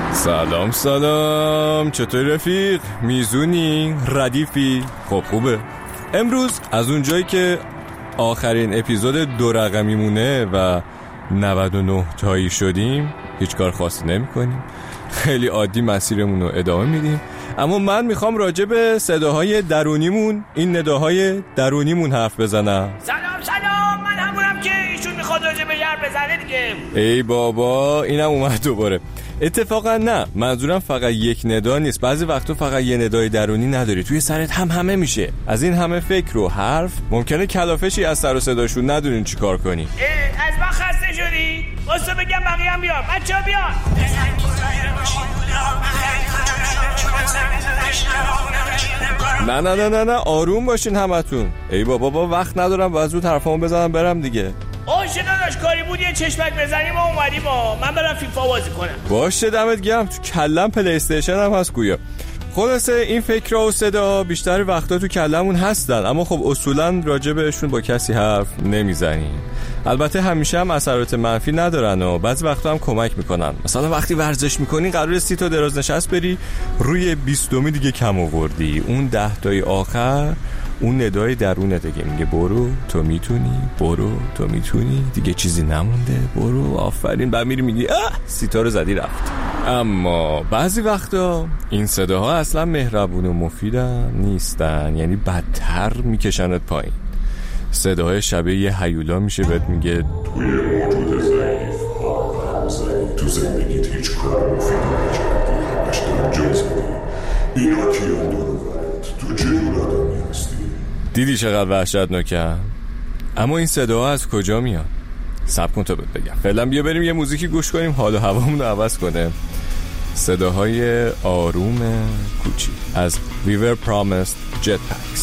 سلام چطور رفیق؟ میزونی؟ ردیفی؟ خب خوبه. امروز از اونجایی که آخرین اپیزود 2 رقمی مونه و 99 تایی شدیم هیچ کار خاصی نمی کنیم، خیلی عادی مسیرمون رو ادامه میدیم. اما من میخوام راجع به صداهای درونیمون، این نداهای درونیمون حرف بزنم. سلام من همونم که ایشون میخواد راجع به حرف بزنه دیگه. ای بابا اینم اومد دوباره. اتفاقا نه، منظورم فقط یک ندا نیست. بعضی وقتا فقط یه ندای درونی نداری، توی سرت همه میشه. از این همه فکر و حرف ممکنه کلافشی از سر و صداشون ندونین چی کار کنی. از من خسته شدی؟ واسه بگم بقیه هم بیان. بچه ها بیان. نه آروم باشین همتون. ای بابا وقت ندارم، باید زود حرفامو بزنم برم دیگه. شده داشت کاری بود یه چشمک بزنیم و اومدیم من برم فیفا بازی کنم. باشه دمت گرم، تو کلم پلی استیشن هم هست گویا. خلاصه این فکرها و صدا بیشتر وقتا تو کلمون هستن، اما خب اصولا راجع بهشون با کسی حرف نمیزنیم. البته همیشه هم اثرات منفی ندارن و بعضی وقتا هم کمک میکنن. مثلا وقتی ورزش میکنی قراره 30 تا دراز نشست بری، روی 20 دیگه کم آوردی، اون 10 تای آخر اون ندای درونه دیگه میگه برو تو میتونی، برو تو میتونی، دیگه چیزی نمونده، برو آفرین. بعد میری میگی 30 تا رو زدی رفت. اما بعضی وقتا این صداها اصلا مهربون و مفیدن نیستن، یعنی بدتر میکشنت پایین. صداهای شبیه یه هیولا میشه بهت میگه توی موجود ضعیف تو زندگیت هیچ کار مفیدی نکردی، همش دارم جز میدی. اینا کیان دروبت؟ تو چه جور آدمی هستی؟ دیدی چقدر وحشتناکه؟ اما این صداها از کجا میان؟ صبر کن تا بهت بگم. فعلا بیا بریم یه موزیکی گوش کنیم حال و هوامون رو عوض کنه. صداهای آروم کوچی از We Were Promised Jetpacks.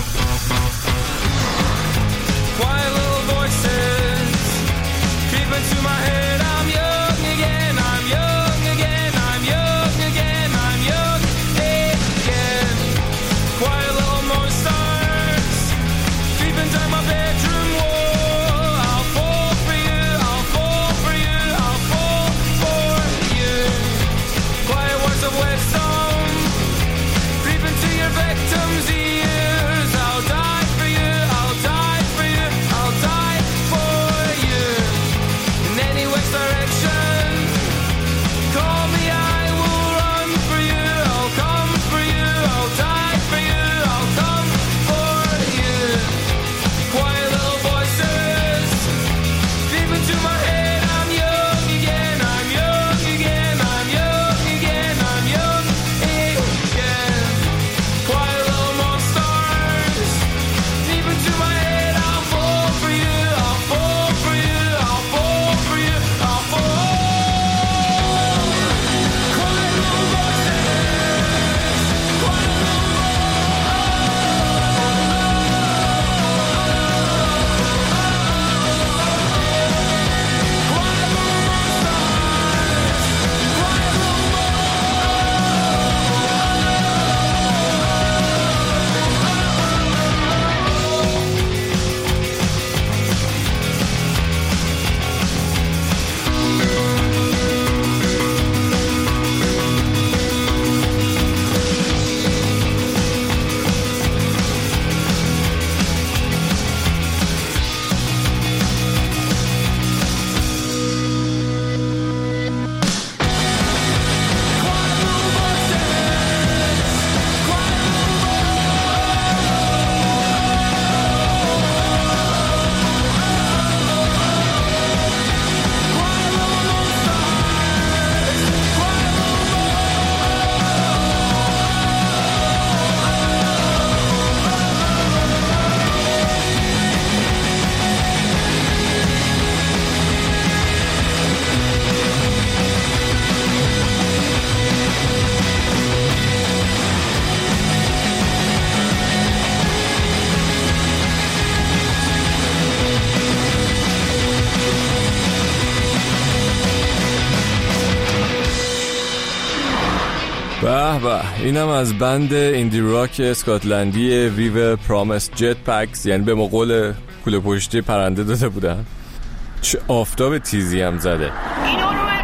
به به، اینم از بند ایندی راک اسکاتلندی We Were Promised Jetpacks، یعنی به مقول کوله پشتی پرنده داده بودن. چه آفتاب تیزی هم زده. اینا رو من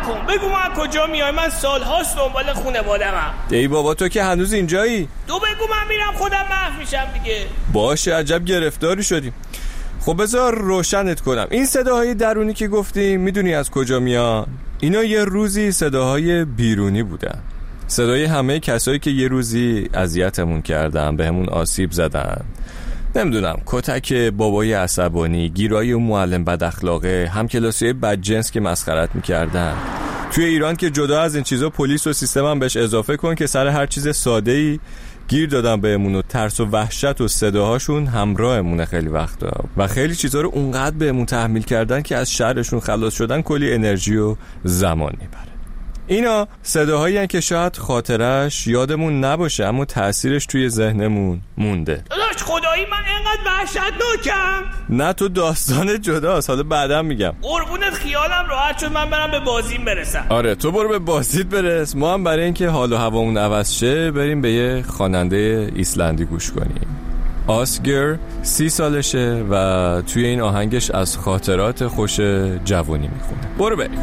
نکن، بگو من کجا میای. من سالهاست دنبال خانواده‌ام. ای بابا تو که هنوز اینجایی. تو بگو من میرم، خودم محو میشم دیگه. باشه عجب گرفتاری شدیم. خب بذار روشنت کنم. این صداهای درونی که گفتیم میدونی از کجا میان؟ اینا یه روزی صداهای بیرونی بودن، صدای همه کسایی که یه روزی اذیتمون کردن، بهمون آسیب زدن. نمیدونم، کتک بابای عصبانی، گیرای اون معلم بد اخلاقه، همکلاسیای بدجنس که مسخرت میکردن. توی ایران که جدا از این چیزا پلیس و سیستم هم بهش اضافه کن که سر هر چیز ساده‌ای گیر دادن بهمون و ترس و وحشت و صداهاشون همراهمونه خیلی وقتا و خیلی چیزا رو اونقدر بهمون تحمیل کردن که از شرشون خلاص شدن کلی انرژی و زمان میبره. اینا صداهایی هستن که شاید خاطرش یادمون نباشه اما تأثیرش توی ذهنمون مونده. داداش خدایی من اینقدر وحشتناکم؟ نه تو داستان جداست، حالا بعدم میگم. قربونت خیالم راحت شد، من برم به بازیم برسم. آره تو برو به بازیت برس، ما هم برای اینکه حال و هوامون عوض شه بریم به یه خواننده ایسلندی گوش کنیم. آسگر 30 سالشه و توی این آهنگش از خاطرات خوش جوانی میخونه. برو بریم.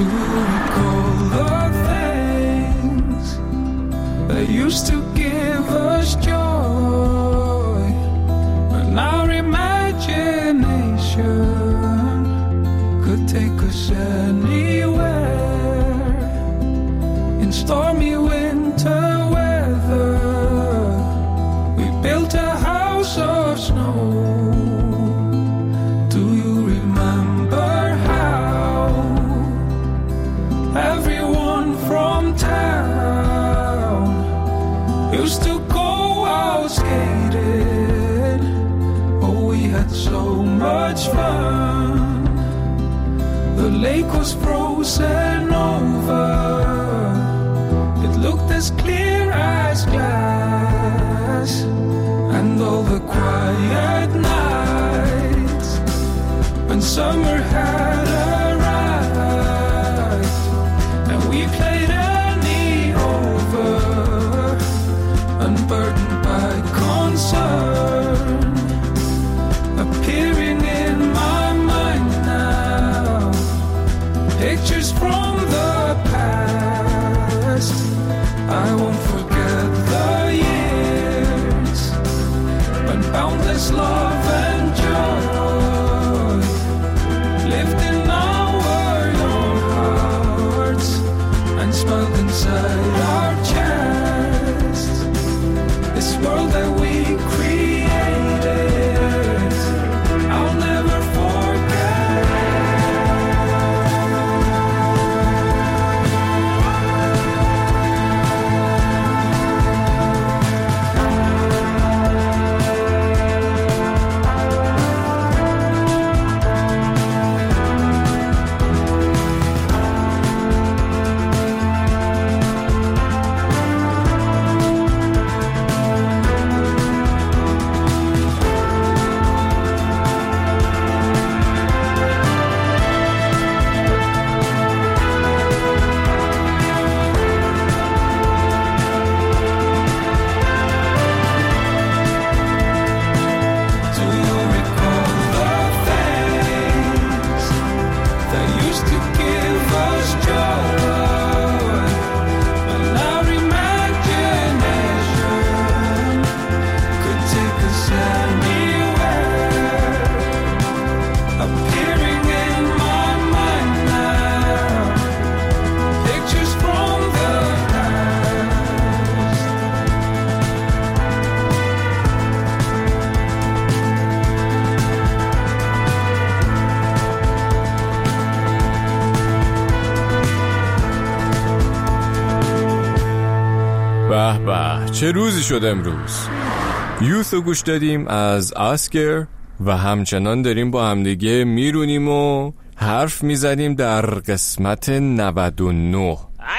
That used to give us joy, when our imagination could take us anywhere. In stormy winter weather, we built a house of snow. Do you remember how everyone from town used to go out skating? Oh, we had so much fun. The lake was frozen over. It looked as clear as glass. And all the quiet nights when summer had arrived and we played unburdened by concern, appearing in my mind now, pictures from the past. I won't forget the years when boundless love and joy lived in our young hearts and smiled inside our chests. This world that we created, I'll never forget. به به چه روزی شد امروز. یوثو گوش دادیم از آسگر و همچنان داریم با همدیگه میرونیم و حرف میزنیم در قسمت 99. الو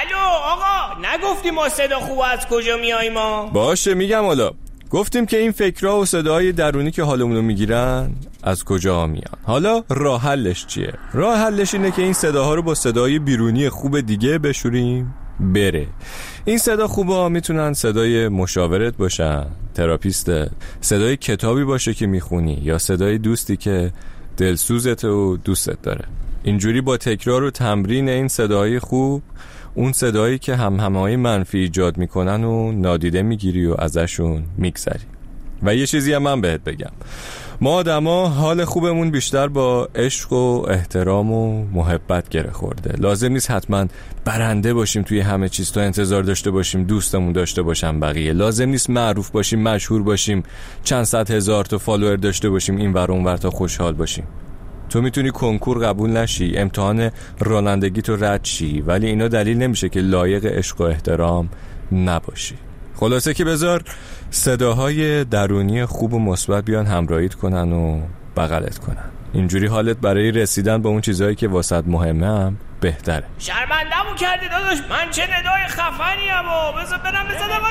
آقا، نگفتیم ما صدا خوب از کجا میاییم ما؟ باشه میگم. حالا گفتیم که این فکرها و صداهای درونی که حالمونو میگیرن از کجا میان. حالا راه حلش چیه؟ راه حلش اینه که این صداها رو با صدای بیرونی خوب دیگه بشوریم بره. این صدا خوبا میتونن صدای مشاورت باشن، تراپیست، صدای کتابی باشه که میخونی، یا صدای دوستی که دلسوزت و دوستت داره. اینجوری با تکرار و تمرین این صداهای خوب، اون صدایی که همهمه‌های منفی ایجاد میکنن و نادیده میگیری و ازشون میگذری. و یه چیزی هم من بهت بگم، ما آدما حال خوبمون بیشتر با عشق و احترام و محبت گره خورده. لازم نیست حتما برنده باشیم توی همه چیز تا انتظار داشته باشیم دوستمون داشته باشن بقیه. لازم نیست معروف باشیم، مشهور باشیم، چند صد هزار تا فالوور داشته باشیم این ور اون ور تا خوشحال باشیم. تو میتونی کنکور قبول نشی، امتحان رانندگی تو رد شی، ولی اینا دلیل نمیشه که لایق عشق و احترام نباشی. خلاصه که بذار صداهای درونی خوب و مثبت بیان همراهیت کنن و بغلت کنن. اینجوری حالت برای رسیدن به اون چیزهایی که واسط مهمه هم بهتره. شرمنده‌مو کردی داداش، من چه ندای خفنیم و بذار برم بزنم.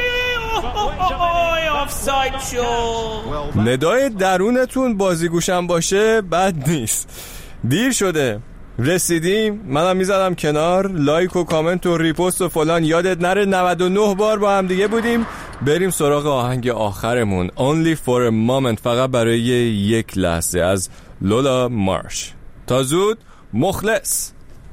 آفساید شو. ندای درونتون بازیگوشم باشه بد نیست. دیر شده، رسیدیم، منم میزدم کنار. لایک و کامنت و ریپوست و فلان یادت نره. 99 بار با هم دیگه بودیم. بریم سراغ آهنگ آخرمون، Only for a moment، فقط برای یک لحظه، از لولا مارش. تا زود، مخلص.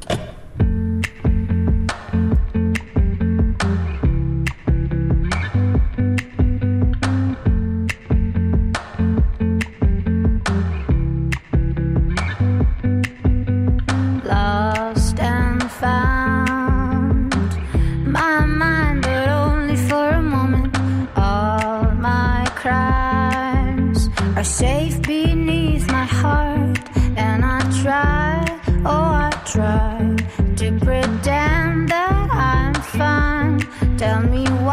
Safe beneath my heart, and I try to pretend that I'm fine. Tell me